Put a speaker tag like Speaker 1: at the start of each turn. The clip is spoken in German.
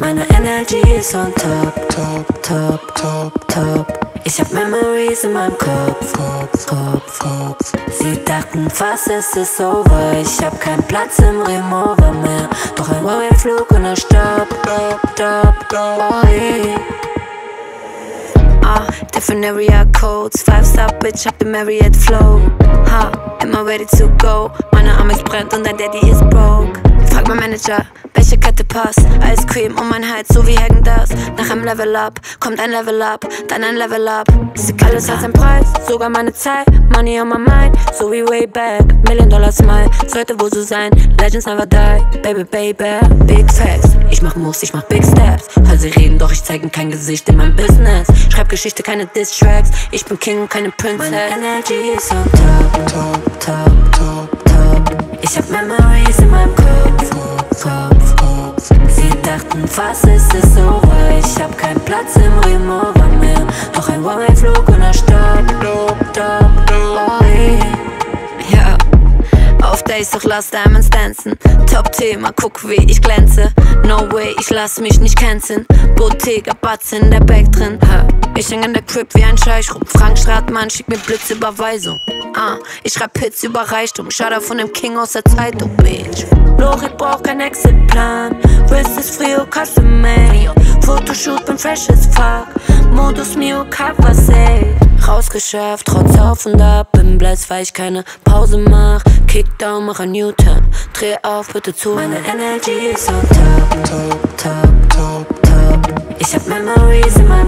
Speaker 1: Meine Energy ist on top, top, top, top, top. Ich hab Memories in meinem Kopf, Kopf, Kopf. Sie dachten fast, es ist over. Ich hab keinen Platz im Remover mehr. Doch ein One-Way-Flug und ein Stopp, Stopp, Stopp, Stopp. Oh, yeah. Different area codes, 5-Star Bitch, hab den Marriott Flow. Immer ready to go. Meine Amex brennt und dein Daddy ist broke. Frag mein Manager, welche Kette passt. Ice Cream um mein Hals, so wie Häagen-Dazs. Nach einem Level Up kommt ein Level Up, dann ein Level Up. Alles hat seinen Preis, sogar meine Zeit. Money on my mind, so wie way back. $1 Smile, sollte wohl so sein. Legends never die, baby, baby. Big Facts, ich mach Moves, ich mach Big Steps. Hör sie reden, doch ich zeig ihnen kein Gesicht in meinem Business. Schreib Geschichte, keine Diss-Tracks. Ich bin King und keine Princess. Meine Energy ist on top, top, top, top, top. Ich hab Memories in meinem Kopf, Kopf, Kopf. Sie dachten fast, es ist over. Ich hab keinen Platz im Remover mehr. Doch ein One-Way-Flug und ein Stopp, Stopp, Stopp, Stopp. Oh, yeah. Ja, auf Days doch lass Diamonds dancen. Top-Thema, guck wie ich glänze. No way, ich lass mich nicht canceln. Bottega, Batz in der Bag drin. Ich häng in der Crib wie ein Scheich rum. Frank Stratmann schickt mir Blitzüberweisung. Ich schreib Hits über Reichtum. Schade von dem King aus der Zeitung, Bitch. Lorik braucht kein Exitplan. Wrist ist frio, custom made. Fotoshoot, bin fresh as fuck. Modus Mio, Cover safe. Rausgeschafft, trotz auf und ab. Bin blessed, weil ich keine Pause mach. Kickdown, mach ein U-Turn. Dreh auf, bitte zu. Meine Energy ist on top, top, top, top, top. Ich hab Memories in meinem